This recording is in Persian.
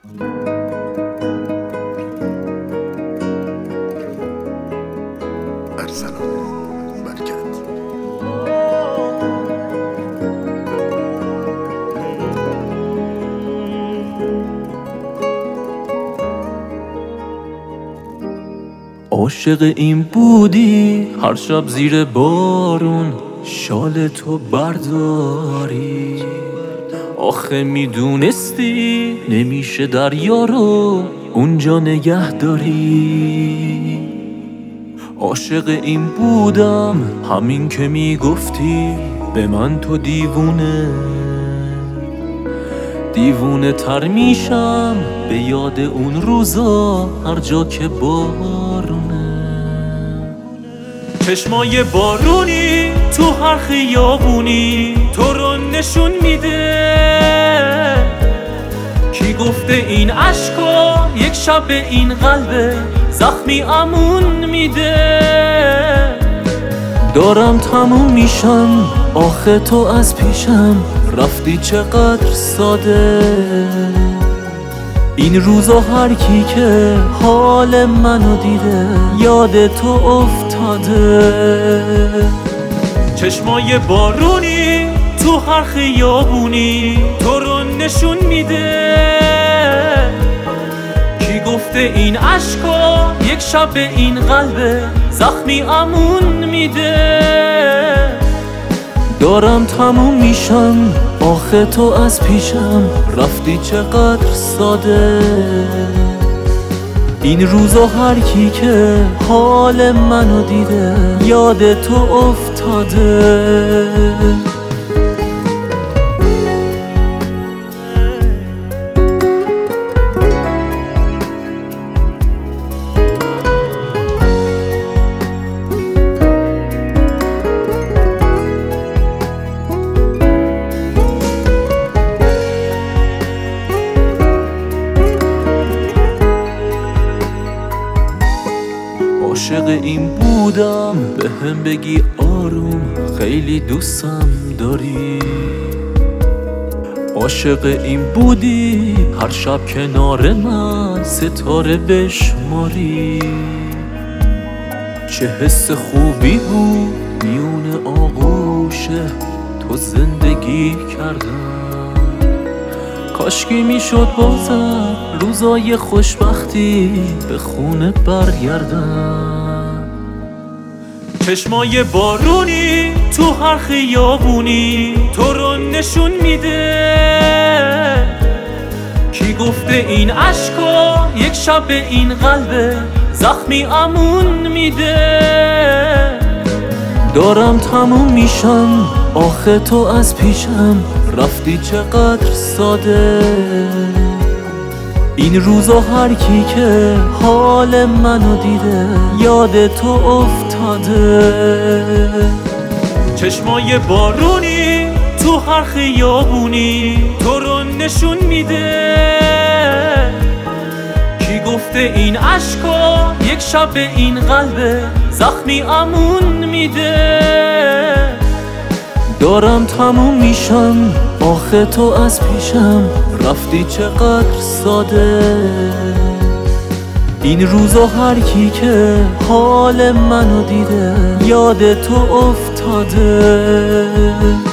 ارسلان برکت. عاشق این بودی هر شب زیر بارون شال تو برداری، آخه میدونستی نمیشه دریا رو اونجا نگه داری. عاشق این بودم همین که میگفتی به من تو دیوونه تر میشم به یاد اون روزا هر جا که بارونه. چشمای بارونی تو هر خیابونی تو رو نشون میده. کی گفته این عشقا یک شب به این قلب زخمی امون میده. دارم تموم میشم آخه تو از پیشم رفتی چقدر ساده. این روزا هر کی که حال منو دیده یاد تو افتاده. چشمای بارونی تو هر خیابونی تو رو نشون میده. کی گفته این عشقا یک شب به این قلب زخمی امون میده. دارم تموم میشم آخه تو از پیشم رفتی چقدر ساده. این روزا هر کی که حال منو دیده یاد تو افتاده. عاشق این بودم به هم بگی آروم خیلی دوستم داری. عاشق این بودی هر شب کنار من ستاره بشماری. چه حس خوبی بود میون آغوش تو زندگی کردم. کاشکی میشد بازم روزای خوشبختی به خونه برگردم. چشمای بارونی تو هر خیابونی تو رو نشون میده. کی گفته این عشقا یک شب به این قلب زخمی امون میده. دارم تموم میشم آخه تو از پیشم رفتی چقدر ساده. این روزا هر کی که حال منو دیده یاد تو افتاده. چشمای بارونی تو هر خیابونی تو رو نشون میده. کی گفته این عشقا یک شب به این قلب زخمی امون میده. دارم تموم میشم آخه تو از پیشم رفتی چقدر ساده. این روزا هر کی که حال منو دیده یاد تو افتاده.